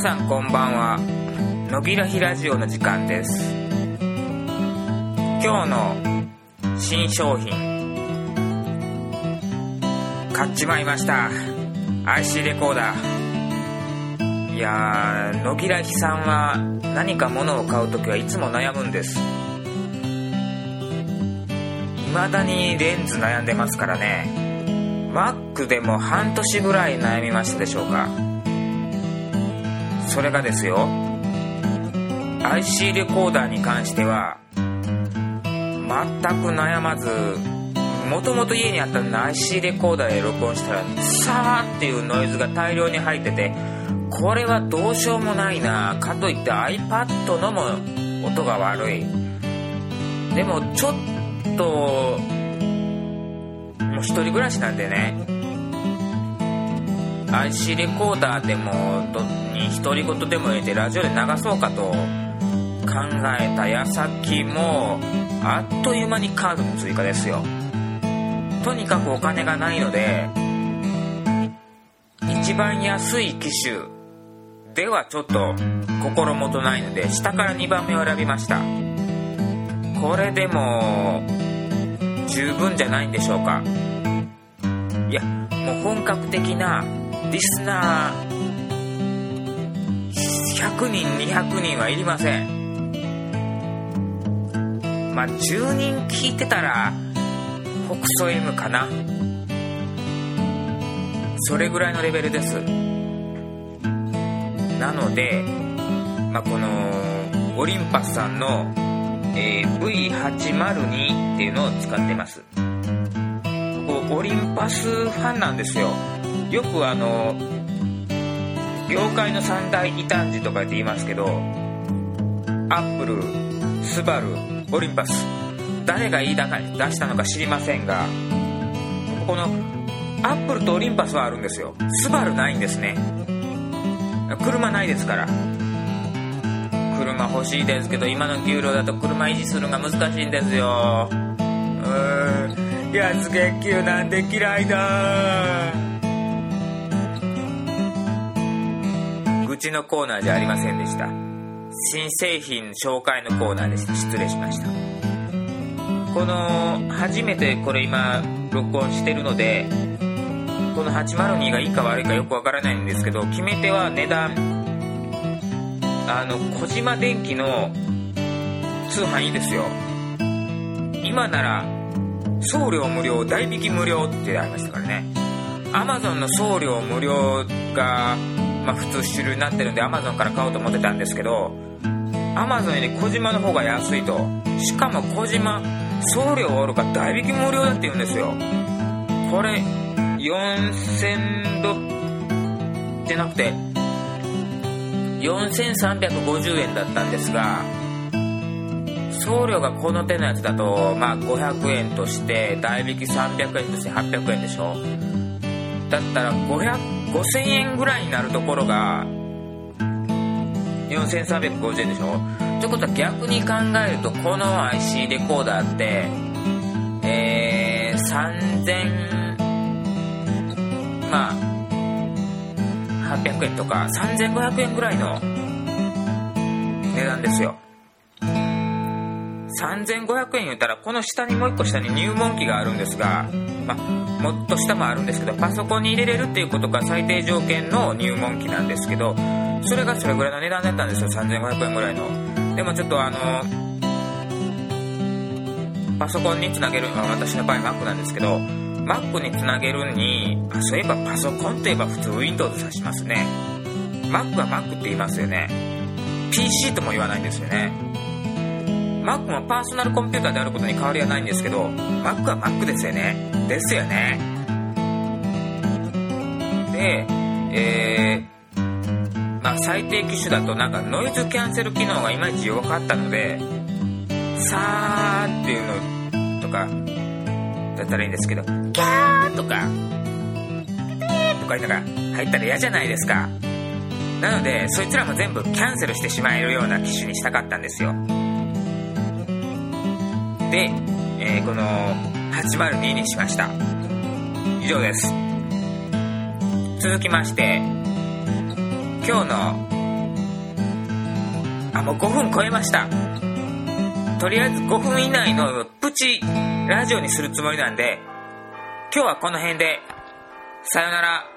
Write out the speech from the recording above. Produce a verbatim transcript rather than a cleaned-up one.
さんこんばんは。野木らひラジオの時間です。今日の新商品買っちまいました。 アイシー レコーダー。いやー、野木らひさんは何か物を買うときはいつも悩むんです。未だにレンズ悩んでますからね。Mac でも半年ぐらい悩みましたでしょうか。それがですよ、 アイシー レコーダーに関しては全く悩まず、もともと家にあった アイシー レコーダーで録音したらサーっていうノイズが大量に入ってて、これはどうしようもないな。かといって iPad のも音が悪い。でもちょっともう一人暮らしなんでね、 アイシー レコーダーでもどに独り言でも入れてラジオで流そうかと考えた矢先、もあっという間にカードの追加ですよ。とにかくお金がないので一番安い機種ではちょっと心もとないので、下からにばんめを選びました。これでも十分じゃないんでしょうか。いや、もう本格的なリスナーひゃくにんにひゃくにんはいりません。まあじゅうにん聞いてたら北総 M かな、それぐらいのレベルです。なので、まあ、このオリンパスさんの、えー、ブイはちまるに っていうのを使ってます。オリンパスファンなんですよ。よくあの業界の三大異端児とかって言いますけど、アップル、スバル、オリンパス、誰が言い出したのか知りませんが、このアップルとオリンパスはあるんですよ。スバルないんですね。車ないですから。車欲しいですけど、今の給料だと車維持するのが難しいんですよ。うーん、安月給なんて嫌いだ。愚痴のコーナーじゃありませんでした。新製品紹介のコーナーでした。失礼しました。この初めてこれ今録音してるので、このはちまるにがいいか悪いかよくわからないんですけど、決め手は値段。あの小島電機の通販いいですよ。今なら送料無料、代引き無料ってありましたからね。 Amazon の送料無料が、まあ、普通主流になってるんで Amazon から買おうと思ってたんですけど、 Amazon より小島の方が安いと。しかも小島送料おるか代引き無料だって言うんですよ。これよんせんドルじゃなくてよんせんさんびゃくごじゅうえんだったんですが、送料がこの手のやつだと、まあごひゃくえんとして代引きさんびゃくえんとしてはっぴゃくえんでしょ。だったらごせんえんぐらいになるところがよんせんさんびゃくごじゅうえんでしょ。ということは逆に考えると、この アイシー レコーダーって、えー、さんぜんまあはっぴゃくえんとかさんぜんごひゃくえんぐらいの値段ですよ。さんぜんごひゃくえん言ったら、この下にもう一個下に入門機があるんですが、まあ、もっと下もあるんですけど、パソコンに入れれるっていうことが最低条件の入門機なんですけど、それがそれぐらいの値段だったんですよ。さんぜんごひゃくえんぐらいの。でもちょっとあのパソコンにつなげる、まあ、私の場合 Mac なんですけど、 Mac につなげるに、あ、そういえばパソコンといえば普通 Windows 指しますね。 Mac は Mac って言いますよね。 ピーシー とも言わないんですよね。 Mac もパーソナルコンピューターであることに変わりはないんですけど、 Mac は Mac ですよね。ですよね。で、えーまあ、最低機種だとなんかノイズキャンセル機能がいまいち弱かったので、さーっていうのとかだったらいいんですけど、キャーとかピピーとか言いながら入ったら嫌じゃないですか。なのでそいつらも全部キャンセルしてしまえるような機種にしたかったんですよ。で、えー、このはちまるににしました。以上です。続きまして、今日のあ、もうごふん超えました。とりあえずごふん以内のプチラジオにするつもりなんで、今日はこの辺でさよなら。